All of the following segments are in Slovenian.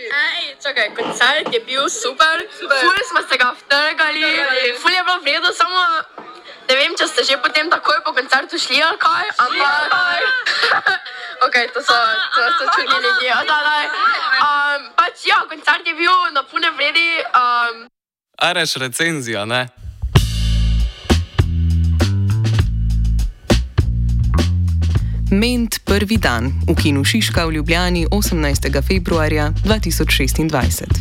Čakaj, koncert je bil super. Ful smo se ga vtrgali, ful je bilo v redu, samo ne vem, če ste že potem takoj po koncertu šli ali kaj, ampak... Ok, to so čudni ljudje. Pač ja, koncert je bil na pune vredi. Areš recenzija, ne? Ment prvi dan v kinu Šiška v Ljubljani 18. februarja 2026.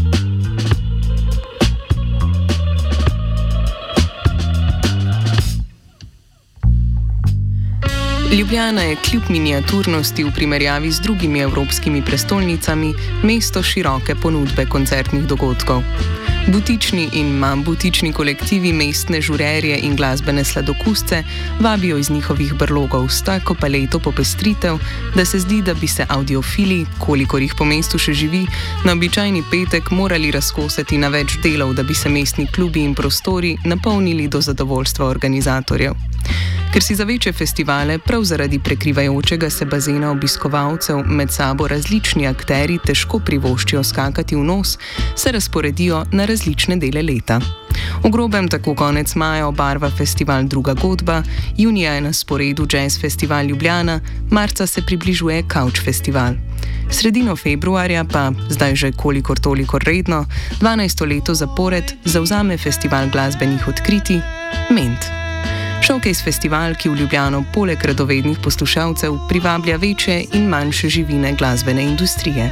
Ljubljana je kljub miniaturnosti v primerjavi z drugimi evropskimi prestolnicami mesto široke ponudbe koncertnih dogodkov. Butični in manj butični kolektivi mestne žurerje in glasbene sladokusce vabijo iz njihovih brlogov s tako paleto popestritev, da se zdi, da bi se audiofili, kolikor jih po mestu še živi, na običajni petek morali razkosati na več delov, da bi se mestni klubi in prostori napolnili do zadovoljstva organizatorjev. Ker si za večje festivale, prav zaradi prekrivajočega se bazena obiskovalcev med sabo različni akteri težko privoščijo skakati v nos, se razporedijo na različne dele leta. V grobem tako konec maja obarva festival Druga godba, junija je na sporedu Jazz Festival Ljubljana, marca se približuje Couch Festival. Sredino februarja pa, zdaj že kolikor toliko redno, 12. leto zapored zavzame festival glasbenih odkritij Ment. Showcase festival, ki v Ljubljano poleg radovednih poslušalcev privablja večje in manjše živine glasbene industrije.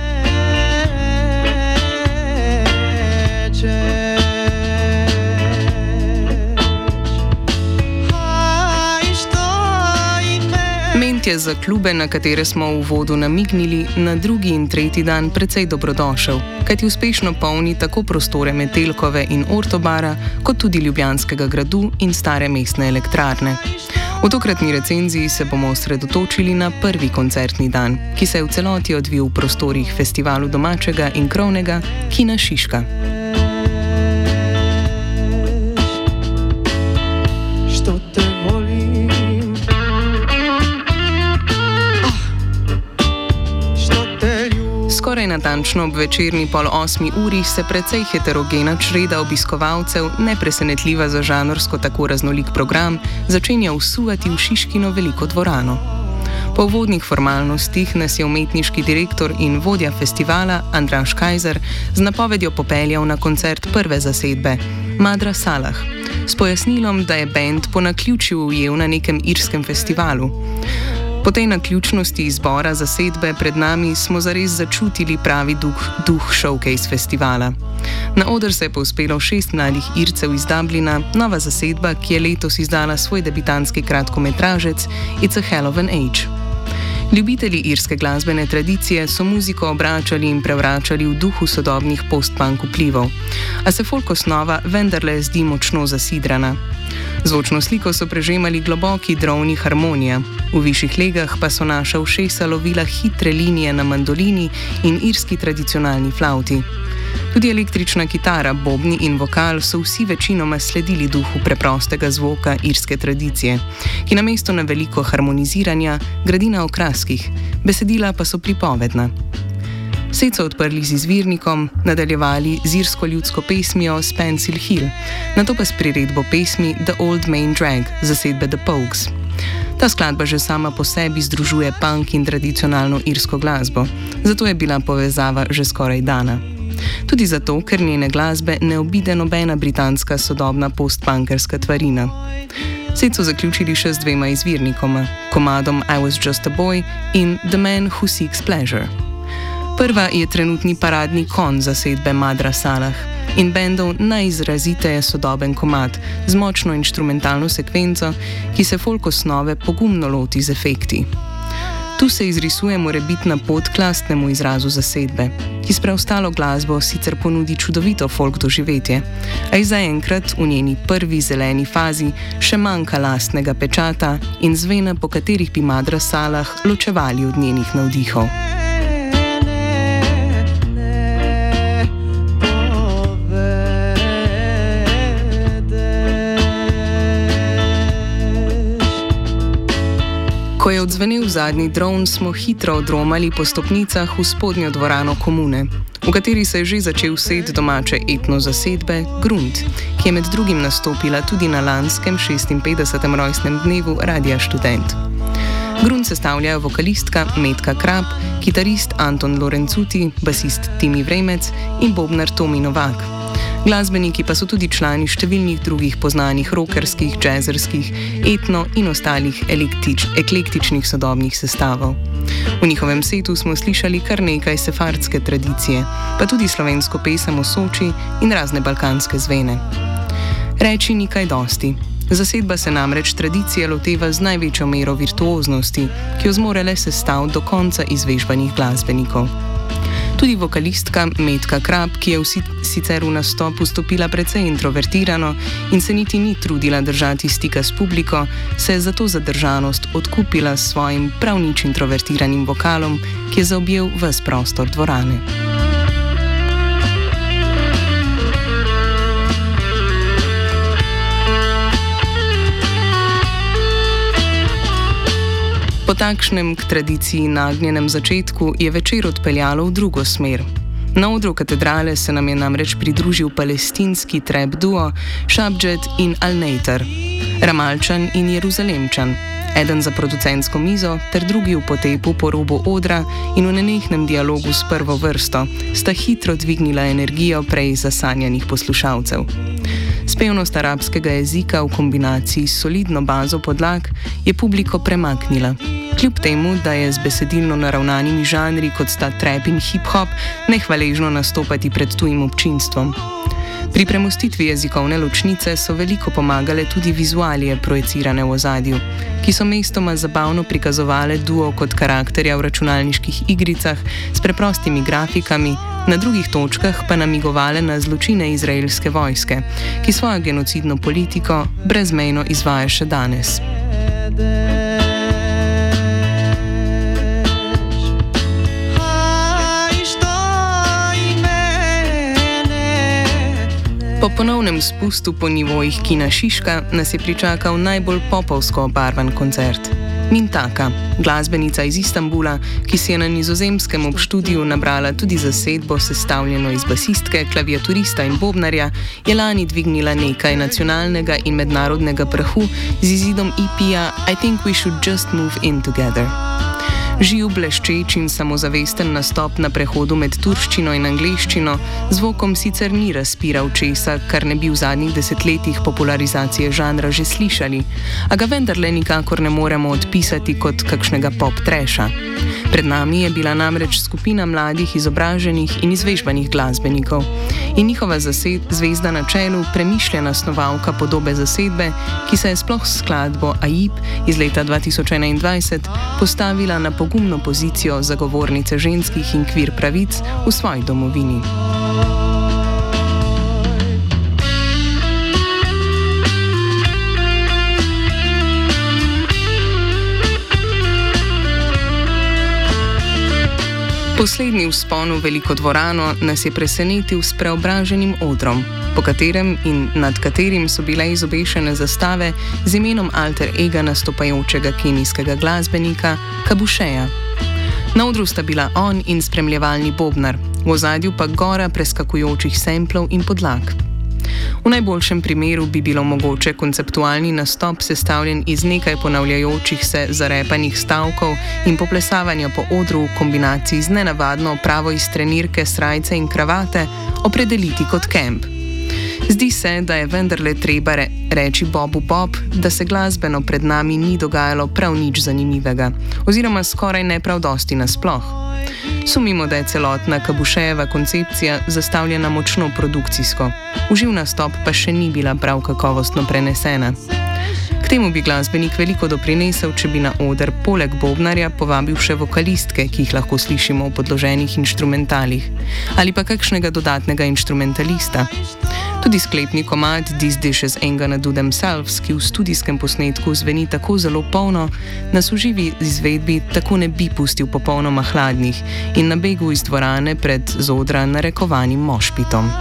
Ment je za klube, na katere smo v uvodu namignili, na drugi in tretji dan precej dobrodošel, kajti uspešno polni tako prostore Metelkove in Ortobara, kot tudi Ljubljanskega gradu in stare mestne elektrarne. V tokratni recenziji se bomo osredotočili na prvi koncertni dan, ki se je v celoti odvil v prostorih festivalu domačega in krovnega Kina Šiška. Skoraj natančno ob večerni 7:30 se precej heterogena čreda obiskovalcev, nepresenetljiva za žanrsko tako raznolik program, začenja vsuvati v Šiškino veliko dvorano. Po uvodnih formalnostih nas je umetniški direktor in vodja festivala Andraž Kajzer z napovedjo popeljal na koncert prve zasedbe, Madra Salah, s pojasnilom, da je bend po naključju ujel na nekem irskem festivalu. Po tej naključnosti izbora zasedbe pred nami smo zares začutili pravi duh showcase festivala. Na oder se je povzpelo 6 mladih Ircev iz Dublina, nova zasedba, ki je letos izdala svoj debitantski kratkometražec It's a Hell of an Age. Ljubitelji irske glasbene tradicije so muziko obračali in prevračali v duhu sodobnih post-punk vplivov, a se folk osnova vendarle zdi močno zasidrana. Zvočno sliko so prežemali globoki drovni harmonija, v višjih legah pa so naša ušesa lovila hitre linije na mandolini in irski tradicionalni flauti. Tudi električna kitara, bobni in vokal so vsi večinoma sledili duhu preprostega zvoka irske tradicije, ki namesto na veliko harmoniziranja gradi na okraskih, besedila pa so pripovedna. Set so odprli z izvirnikom, nadaljevali z irsko ljudsko pesmijo Spencil Hill, nato pa s priredbo pesmi The Old Main Drag zasedbe The Pogues. Ta skladba že sama po sebi združuje punk in tradicionalno irsko glasbo, zato je bila povezava že skoraj dana. Tudi zato, ker njene glasbe ne obide nobena britanska sodobna postpunkerska tvarina. Set so zaključili še z 2 izvirnikoma, komadom I Was Just a Boy in The Man Who Seeks Pleasure. Prva je trenutni paradni konj zasedbe Madra Salah in bendov najizraziteje sodoben komad z močno inštrumentalno sekvenco, ki se folk osnove pogumno loti z efekti. Tu se izrisuje morebitna pot k lastnemu izrazu zasedbe, ki s preostalo glasbo sicer ponudi čudovito folk doživetje, a je zaenkrat v njeni prvi zeleni fazi še manjka lastnega pečata in zvena, po katerih bi Madra Salah ločevali od njenih navdihov. Ko je je odzvenel zadnji dron, smo hitro odromali po stopnicah v spodnjo dvorano komune, v kateri se je že začel set domače etno zasedbe Grunt, ki je med drugim nastopila tudi na lanskem 56. rojstnem dnevu Radia Študent. Grunt sestavljajo vokalistka Metka Krap, kitarist Anton Lorenzuti, basist Timi Vremec in bobnar Tomi Novak. Glasbeniki pa so tudi člani številnih drugih poznanih rockerskih, jazzerskih, etno in ostalih eklektičnih sodobnih sestavov. V njihovem setu smo slišali kar nekaj sefardske tradicije, pa tudi slovensko pesem o Soči in razne balkanske zvene. Reči ni kaj dosti. Zasedba se namreč tradicije loteva z največjo mero virtuoznosti, ki jo zmore le sestav do konca izvežbanih glasbenikov. Tudi vokalistka Metka Krap, ki je sicer v nastop vstopila precej introvertirano in se niti ni trudila držati stika s publiko, se je zato zadržanost odkupila s svojim prav nič introvertiranim vokalom, ki je zaobjel ves prostor dvorane. Po takšnem k tradiciji nagnjenem začetku je večer odpeljalo v drugo smer. Na odru katedrale se nam je namreč pridružil palestinski trap duo Shabjet in Al-Nater, Ramalčan in Jeruzalemčan, eden za producentsko mizo ter drugi v potepu po robu odra in v nenehnem dialogu s prvo vrsto sta hitro dvignila energijo prej zasanjanih poslušalcev. Spevnost arabskega jezika v kombinaciji s solidno bazo podlag je publiko premaknila. Kljub temu, da je z besedilno naravnanimi žanri, kot sta trap in hip-hop, nehvaležno nastopati pred tujim občinstvom. Pri premostitvi jezikovne ločnice so veliko pomagale tudi vizualije projecirane v ozadju, ki so mestoma zabavno prikazovale duo kot karakterja v računalniških igricah s preprostimi grafikami, na drugih točkah pa namigovale na zločine izraelske vojske, ki svojo genocidno politiko brezmejno izvaja še danes. Po ponovnem spustu po nivojih kina Šiška nas je pričakal najbolj popovsko obarvan koncert. Mintaka, glasbenica iz Istanbula, ki si je na Nizozemskem ob študiju nabrala tudi zasedbo sestavljeno iz basistke, klaviaturista in bobnarja, je lani dvignila nekaj nacionalnega in mednarodnega prahu z izidom EP-ja I Think We Should Just Move In Together. Živ, bleščeč in samozavesten nastop na prehodu med turščino in angleščino zvokom sicer ni razpiral česa, kar ne bi v zadnjih desetletjih popularizacije žanra že slišali, a ga vendarle nikakor ne moremo odpisati kot kakšnega pop-treša. Pred nami je bila namreč skupina mladih, izobraženih in izvežbanih glasbenikov in njihova zvezda na čelu premišljena snovalka podobe zasedbe, ki se je sploh s skladbo Aib iz leta 2021 postavila na pogumno pozicijo zagovornice ženskih in kvir pravic v svoji domovini. Poslednji vzpon v veliko dvorano nas je presenetil s preobraženim odrom, po katerem in nad katerim so bile izobešene zastave z imenom alter ega nastopajočega kenijskega glasbenika Kabušeja. Na odru sta bila on in spremljevalni bobnar, v ozadju pa gora preskakujočih semplov in podlag. V najboljšem primeru bi bilo mogoče konceptualni nastop sestavljen iz nekaj ponavljajočih se zarepanih stavkov in poplesavanja po odru v kombinaciji z nenavadno opravo iz trenirke, srajce in kravate opredeliti kot kemp. Zdi se, da je vendarle treba reči Bobu Bob, da se glasbeno pred nami ni dogajalo prav nič zanimivega, oziroma skoraj ne prav dosti nasploh. Sumimo, da je celotna Kabušejeva koncepcija zastavljena močno produkcijsko, v živ nastop pa še ni bila prav kakovostno prenesena. K temu bi glasbenik veliko doprinesel, če bi na oder poleg bobnarja povabil še vokalistke, ki jih lahko slišimo v podloženih inštrumentalih, ali pa kakšnega dodatnega inštrumentalista. Tudi sklepni komad These Dishes Ain't Gonna Do Themselves, ki v studijskem posnetku zveni tako zelo polno, nas v živi izvedbi tako ne bi pustil popolnoma hladnih in na begu iz dvorane pred z odra narekovanim mošpitom.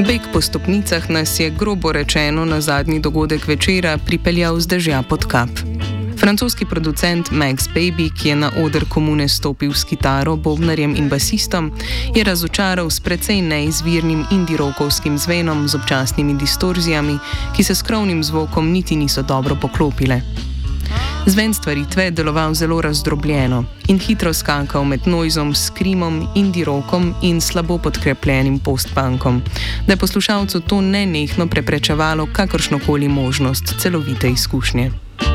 Beg po stopnicah nas je, grobo rečeno, na zadnji dogodek večera pripeljal z dežja pod kap. Francoski producent Max Baby, ki je na oder komune stopil s kitaro, bobnarjem in basistom, je razočaral s precej neizvirnim indie-rockovskim zvenom z občasnimi distorzijami, ki se s krovnim zvokom niti niso dobro poklopile. Zven stvaritve je deloval zelo razdrobljeno in hitro skakal med noizom, skrimom, indie-rockom in slabo podkrepljenim post-punkom, da je poslušalcu to nenehno preprečevalo kakršnokoli možnost celovite izkušnje.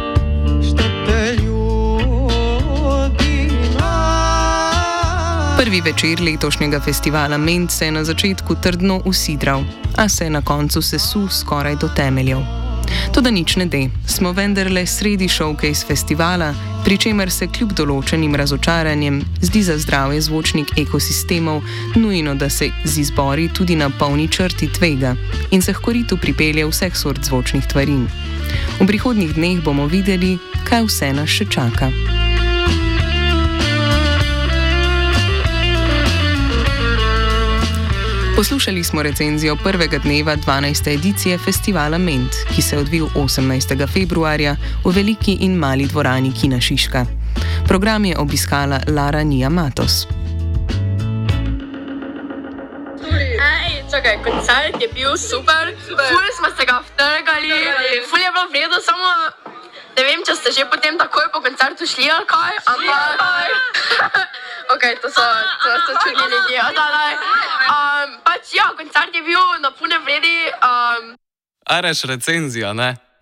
Prvi večer letošnjega festivala Ment se je na začetku trdno usidral, a se je na koncu sesul skoraj do temeljev. Toda nič ne de, smo vendarle sredi showcase festivala, pri čemer se kljub določenim razočaranjem zdi za zdravje zvočnih ekosistemov nujno, da se z izbori tudi na polni črti tvega in se h koritu pripelje vseh sort zvočnih tvarin. V prihodnjih dneh bomo videli, kaj vse nas še čaka. Poslušali smo recenzijo prvega dneva 12. edicije festivala Ment, ki se je odvil 18. februarja v veliki in mali dvorani Kina Šiška. Program je obiskala Lara Nija Matos. Čakaj, koncert je bil super, ful smo se ga vtrgali, ful je bilo v redu, samo ne vem, če ste že potem takoj po koncertu šli ali kaj, ampak... Ok, to so čudni ljudje, pač ja, koncert je bil na pune vredi. Areš recenzija, ne?